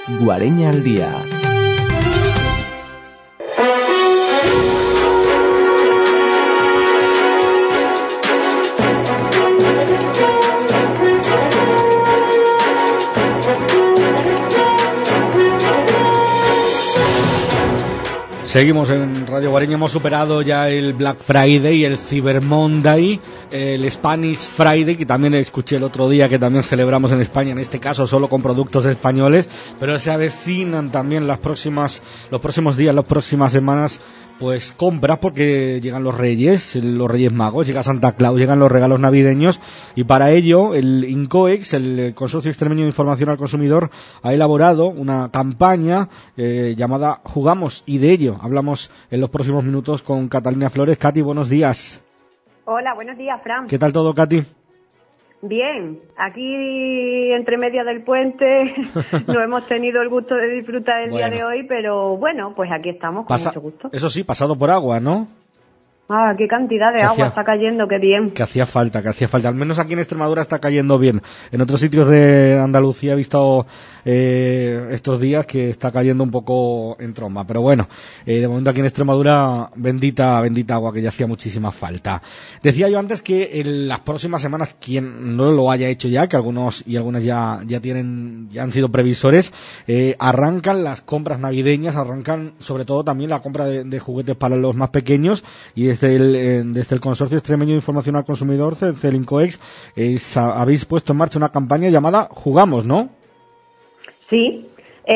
Guareña al día. Seguimos en Radio Guareña, hemos superado ya el Black Friday, el Cyber Monday, el Spanish Friday, que también escuché el otro día que también celebramos en España, en este caso solo con productos españoles, pero se avecinan también los próximos días, las próximas semanas, pues compras, porque llegan los Reyes Magos, llega Santa Claus, llegan los regalos navideños, y para ello el INCOEX, el Consorcio Extremeño de Información al Consumidor, ha elaborado una campaña llamada Jugamos, y de ello hablamos en los próximos minutos con Catalina Flores. Katy, buenos días. Hola, buenos días, Fran. ¿Qué tal todo, Katy? Bien, aquí entre medio del puente no hemos tenido el gusto de disfrutar el día de hoy, pero bueno, pues aquí estamos con mucho gusto. Eso sí, pasado por agua, ¿no? Ah, qué cantidad de agua está cayendo, qué bien. Que hacía falta. Al menos aquí en Extremadura está cayendo bien. En otros sitios de Andalucía he visto estos días que está cayendo un poco en tromba. Pero bueno, de momento aquí en Extremadura, bendita agua, que ya hacía muchísima falta. Decía yo antes que en las próximas semanas, quien no lo haya hecho ya, que algunos y algunas ya han sido previsores, arrancan las compras navideñas, arrancan sobre todo también la compra de juguetes para los más pequeños, y desde el Consorcio Extremeño de Información al Consumidor, el INCOEX, habéis puesto en marcha una campaña llamada Jugamos, ¿no? Sí,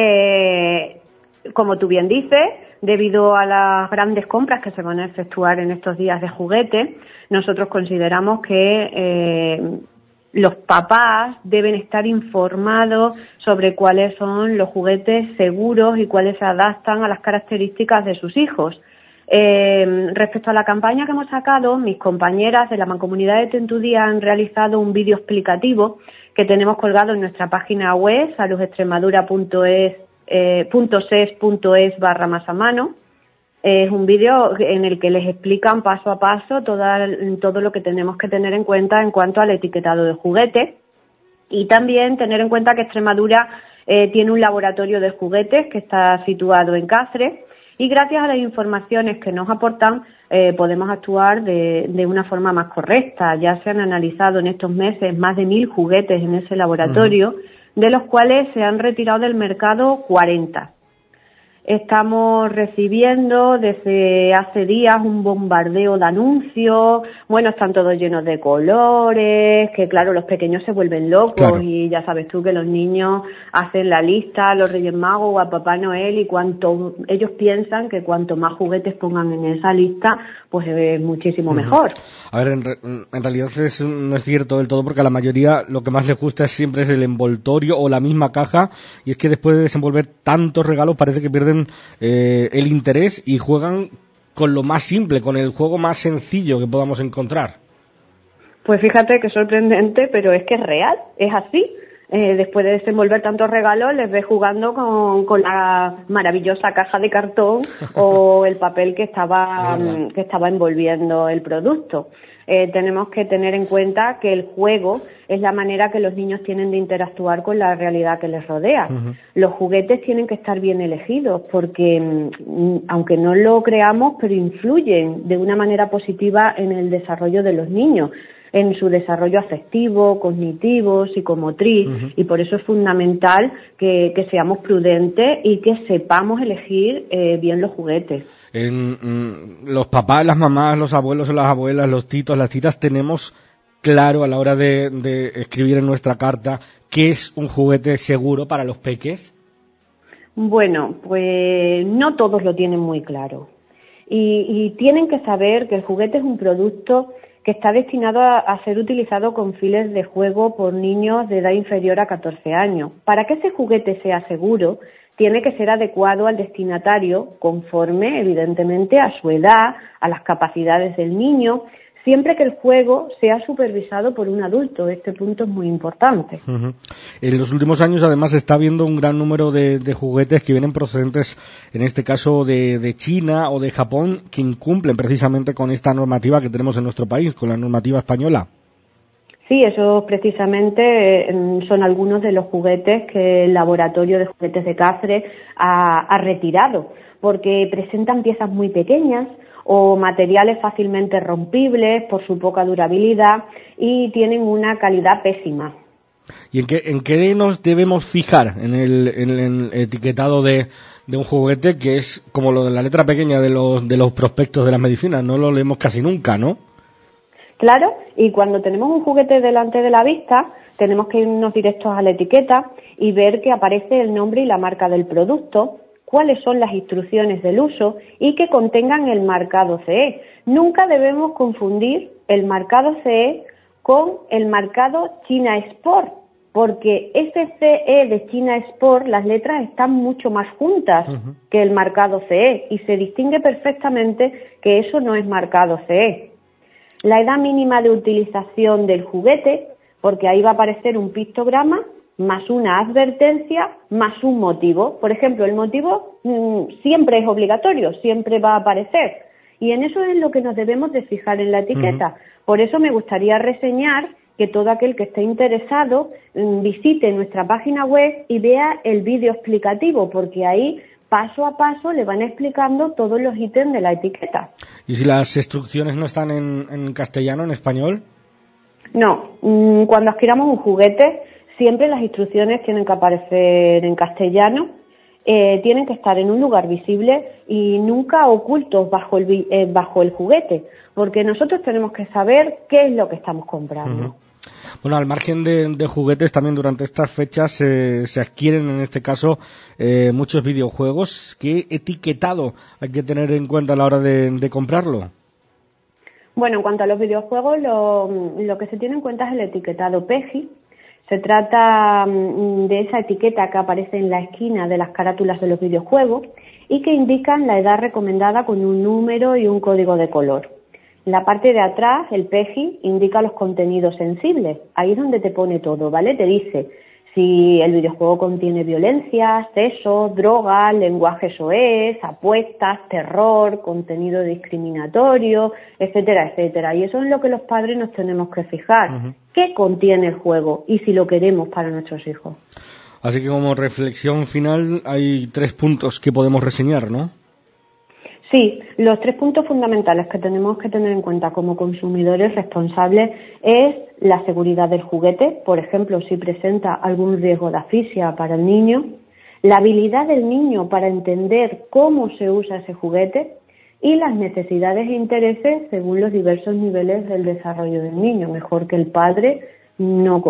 como tú bien dices, debido a las grandes compras que se van a efectuar en estos días de juguete, nosotros consideramos que los papás deben estar informados sobre cuáles son los juguetes seguros y cuáles se adaptan a las características de sus hijos. Respecto a la campaña que hemos sacado, mis compañeras de la Mancomunidad de Tentudía han realizado un vídeo explicativo que tenemos colgado en nuestra página web, saludextremadura.es/más-a-mano. Es un vídeo en el que les explican paso a paso todo lo que tenemos que tener en cuenta en cuanto al etiquetado de juguetes, y también tener en cuenta que Extremadura tiene un laboratorio de juguetes que está situado en Cáceres, y gracias a las informaciones que nos aportan podemos actuar de una forma más correcta. Ya se han analizado en estos meses más de 1.000 juguetes en ese laboratorio, de los cuales se han retirado del mercado 40. Estamos recibiendo desde hace días un bombardeo de anuncios, bueno, están todos llenos de colores, que claro, los pequeños se vuelven locos, claro. Y ya sabes tú que los niños hacen la lista a los Reyes Magos o a Papá Noel, y ellos piensan que cuanto más juguetes pongan en esa lista, pues es muchísimo mejor. A ver, en realidad no es cierto del todo, porque a la mayoría lo que más les gusta siempre es el envoltorio o la misma caja, y es que después de desenvolver tantos regalos parece que pierden el interés y juegan con lo más simple, con el juego más sencillo que podamos encontrar. Pues fíjate que sorprendente, pero es que es real, es así. Después de desenvolver tantos regalos, les ves jugando con la maravillosa caja de cartón o el papel que estaba envolviendo el producto. Tenemos que tener en cuenta que el juego es la manera que los niños tienen de interactuar con la realidad que les rodea. Los juguetes tienen que estar bien elegidos porque, aunque no lo creamos, pero influyen de una manera positiva en el desarrollo de los niños, en su desarrollo afectivo, cognitivo, psicomotriz, y por eso es fundamental que seamos prudentes y que sepamos elegir bien los juguetes. Los papás, las mamás, los abuelos o las abuelas, los titos, las titas, tenemos claro a la hora de escribir en nuestra carta qué es un juguete seguro para los peques. Bueno, pues no todos lo tienen muy claro. Y tienen que saber que el juguete es un producto que está destinado a ser utilizado con fines de juego por niños de edad inferior a 14 años. Para que ese juguete sea seguro, tiene que ser adecuado al destinatario, conforme, evidentemente, a su edad, a las capacidades del niño, siempre que el juego sea supervisado por un adulto. Este punto es muy importante. En los últimos años, además, está habiendo un gran número de juguetes que vienen procedentes, en este caso, de China o de Japón, que incumplen precisamente con esta normativa que tenemos en nuestro país, con la normativa española. Sí, esos precisamente son algunos de los juguetes que el Laboratorio de Juguetes de Cáceres ha retirado, porque presentan piezas muy pequeñas o materiales fácilmente rompibles por su poca durabilidad y tienen una calidad pésima. ¿Y en qué nos debemos fijar en el etiquetado de un juguete que es como lo de la letra pequeña de los prospectos de las medicinas? No lo leemos casi nunca, ¿no? Claro, y cuando tenemos un juguete delante de la vista, tenemos que irnos directos a la etiqueta y ver que aparece el nombre y la marca del producto, cuáles son las instrucciones del uso y que contengan el marcado CE. Nunca debemos confundir el marcado CE con el marcado China Export, porque ese CE de China Export, las letras están mucho más juntas que el marcado CE y se distingue perfectamente que eso no es marcado CE. La edad mínima de utilización del juguete, porque ahí va a aparecer un pictograma más una advertencia más un motivo. Por ejemplo, el motivo siempre es obligatorio, siempre va a aparecer. Y en eso es lo que nos debemos de fijar en la etiqueta. Por eso me gustaría reseñar que todo aquel que esté interesado visite nuestra página web y vea el vídeo explicativo, porque ahí paso a paso le van explicando todos los ítems de la etiqueta. ¿Y si las instrucciones no están en castellano, en español? No, cuando adquiramos un juguete, siempre las instrucciones tienen que aparecer en castellano, tienen que estar en un lugar visible y nunca ocultos bajo el juguete, porque nosotros tenemos que saber qué es lo que estamos comprando. Bueno, al margen de juguetes, también durante estas fechas se adquieren, en este caso, muchos videojuegos. ¿Qué etiquetado hay que tener en cuenta a la hora de comprarlo? Bueno, en cuanto a los videojuegos, lo que se tiene en cuenta es el etiquetado PEGI. Se trata de esa etiqueta que aparece en la esquina de las carátulas de los videojuegos y que indican la edad recomendada con un número y un código de color. En la parte de atrás, el PEGI indica los contenidos sensibles. Ahí es donde te pone todo, ¿vale? Te dice si el videojuego contiene violencia, sexo, drogas, lenguaje soez, apuestas, terror, contenido discriminatorio, etcétera, etcétera. Y eso es lo que los padres nos tenemos que fijar. ¿Qué contiene el juego? Y si lo queremos para nuestros hijos. Así que como reflexión final hay 3 puntos que podemos reseñar, ¿no? Sí, los 3 puntos fundamentales que tenemos que tener en cuenta como consumidores responsables es la seguridad del juguete, por ejemplo, si presenta algún riesgo de asfixia para el niño, la habilidad del niño para entender cómo se usa ese juguete y las necesidades e intereses según los diversos niveles del desarrollo del niño. Mejor que el padre y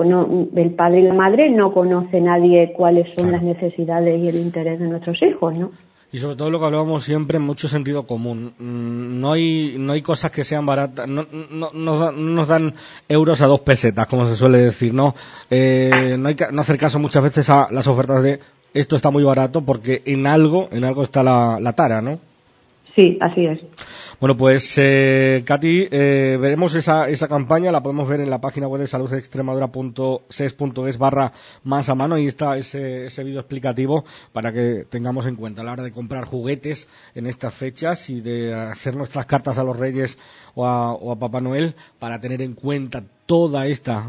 la madre no conoce nadie cuáles son las necesidades y el interés de nuestros hijos, ¿no? Y sobre todo lo que hablábamos siempre, mucho sentido común. No hay cosas que sean baratas, no nos dan euros a 2 pesetas, como se suele decir, ¿no? No hay que no hacer caso muchas veces a las ofertas de esto está muy barato, porque en algo está la tara, ¿no? Sí, así es. Bueno, pues Katy, veremos esa campaña, la podemos ver en la página web de saludextremadura.ses.es/más a mano. Ahí está ese vídeo explicativo para que tengamos en cuenta a la hora de comprar juguetes en estas fechas y de hacer nuestras cartas a los Reyes o a Papá Noel, para tener en cuenta toda esta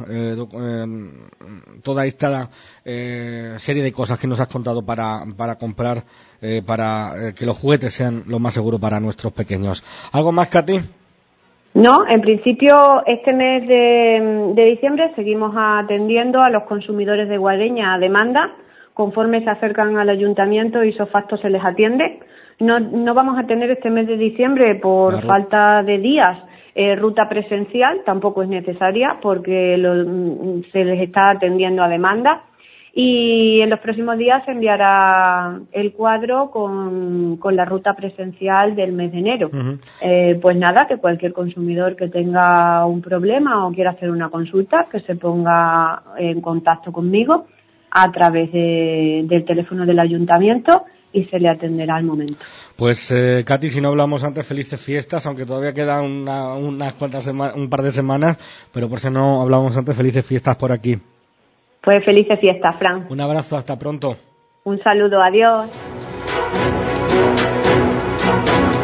serie de cosas que nos has contado para comprar, para que los juguetes sean lo más seguro para nuestros pequeños. ¿Algo más, Katy? No, en principio este mes de diciembre seguimos atendiendo a los consumidores de Guareña a demanda. Conforme se acercan al ayuntamiento y facto se les atiende. No vamos a tener este mes de diciembre por falta de días ruta presencial, tampoco es necesaria porque se les está atendiendo a demanda. Y en los próximos días se enviará el cuadro con la ruta presencial del mes de enero. Pues nada, que cualquier consumidor que tenga un problema o quiera hacer una consulta, que se ponga en contacto conmigo a través del teléfono del ayuntamiento y se le atenderá al momento. Pues Katy, si no hablamos antes, felices fiestas, aunque todavía quedan unas cuantas semanas, un par de semanas, pero por si no hablamos antes, felices fiestas por aquí. Pues felices fiestas, Fran. Un abrazo, hasta pronto. Un saludo, adiós.